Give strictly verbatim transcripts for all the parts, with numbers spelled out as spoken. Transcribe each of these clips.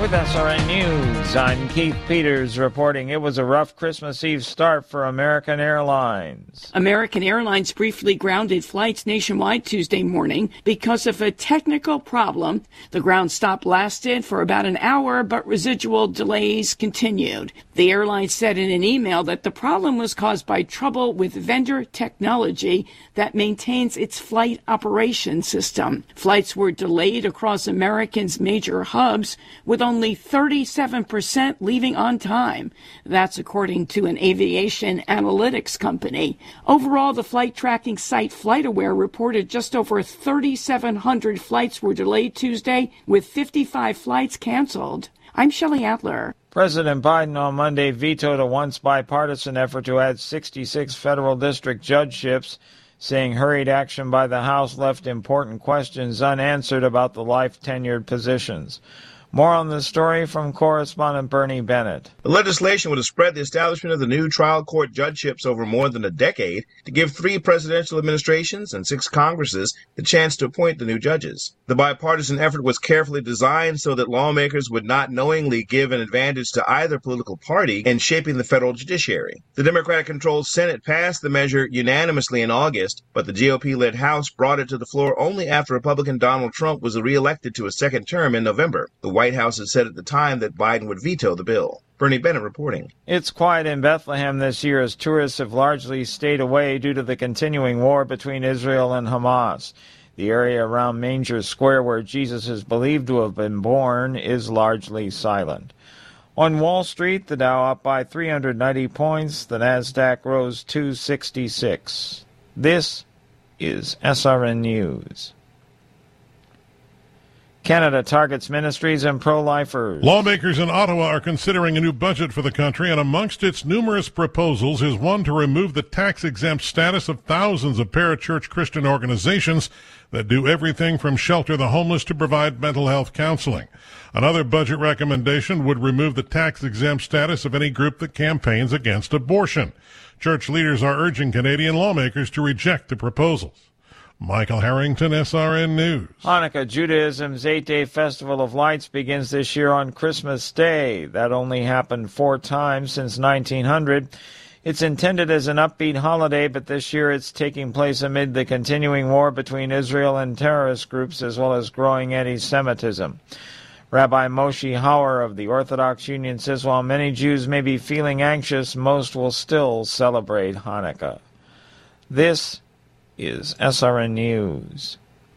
With S R N News, I'm Keith Peters reporting it was a rough Christmas Eve start for American Airlines. American Airlines briefly grounded flights nationwide Tuesday morning because of a technical problem. The ground stop lasted for about an hour, but residual delays continued. The airline said in an email that the problem was caused by trouble with vendor technology that maintains its flight operation system. Flights were delayed across American's major hubs, with only thirty-seven percent leaving on time. That's according to an aviation analytics company. Overall, the flight tracking site FlightAware reported just over thirty-seven hundred flights were delayed Tuesday, with fifty-five flights canceled. I'm Shelley Adler. President Biden on Monday vetoed a once bipartisan effort to add sixty-six federal district judgeships, saying hurried action by the House left important questions unanswered about the life-tenured positions. More on this story from correspondent Bernie Bennett. The legislation would have spread the establishment of the new trial court judgeships over more than a decade to give three presidential administrations and six Congresses the chance to appoint the new judges. The bipartisan effort was carefully designed so that lawmakers would not knowingly give an advantage to either political party in shaping the federal judiciary. The Democratic-controlled Senate passed the measure unanimously in August, but the G O P-led House brought it to the floor only after Republican Donald Trump was reelected to a second term in November. The White House had said at the time that Biden would veto the bill. Bernie Bennett reporting. It's quiet in Bethlehem this year as tourists have largely stayed away due to the continuing war between Israel and Hamas. The area around Manger Square, where Jesus is believed to have been born, is largely silent. On Wall Street, the Dow up by three hundred ninety points. The Nasdaq rose two sixty-six. This is S R N News. Canada targets ministries and pro-lifers. Lawmakers in Ottawa are considering a new budget for the country, and amongst its numerous proposals is one to remove the tax-exempt status of thousands of parachurch Christian organizations that do everything from shelter the homeless to provide mental health counseling. Another budget recommendation would remove the tax-exempt status of any group that campaigns against abortion. Church leaders are urging Canadian lawmakers to reject the proposals. Michael Harrington, S R N News. Hanukkah, Judaism's eight-day festival of lights, begins this year on Christmas Day. That only happened four times since nineteen hundred. It's intended as an upbeat holiday, but this year it's taking place amid the continuing war between Israel and terrorist groups, as well as growing anti-Semitism. Rabbi Moshe Hauer of the Orthodox Union says while many Jews may be feeling anxious, most will still celebrate Hanukkah. This is S R N News.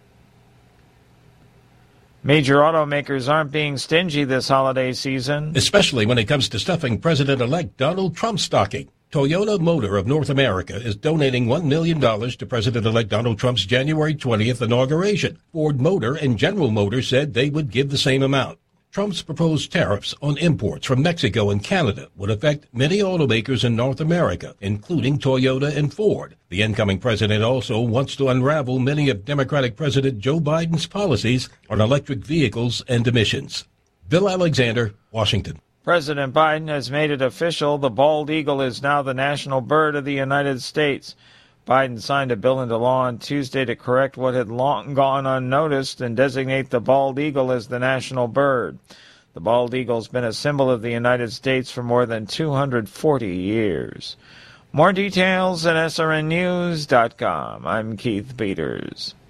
Major automakers aren't being stingy this holiday season, especially when it comes to stuffing President-elect Donald Trump's stocking. Toyota Motor of North America is donating one million dollars to President-elect Donald Trump's January twentieth inauguration. Ford Motor and General Motors said they would give the same amount. Trump's proposed tariffs on imports from Mexico and Canada would affect many automakers in North America, including Toyota and Ford. The incoming president also wants to unravel many of Democratic President Joe Biden's policies on electric vehicles and emissions. Bill Alexander, Washington. President Biden has made it official. The bald eagle is now the national bird of the United States. Biden signed a bill into law on Tuesday to correct what had long gone unnoticed and designate the bald eagle as the national bird. The bald eagle's been a symbol of the United States for more than two hundred forty years. More details at S R N news dot com. I'm Keith Peters.